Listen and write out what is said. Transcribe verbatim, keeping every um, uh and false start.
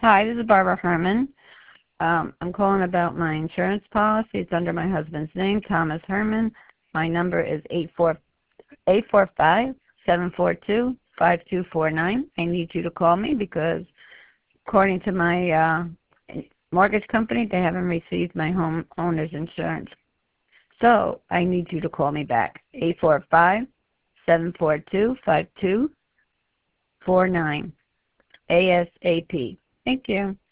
Hi, this is Barbara Herman. Um, I'm calling about my insurance policy. It's under my husband's name, Thomas Herman. My number is eight four five, seven four two, five two four nine. I need you to call me because according to my uh, mortgage company, they haven't received my homeowner's insurance. So I need you to call me back, eight four five, seven four two, five two four nine, ASAP. Thank you.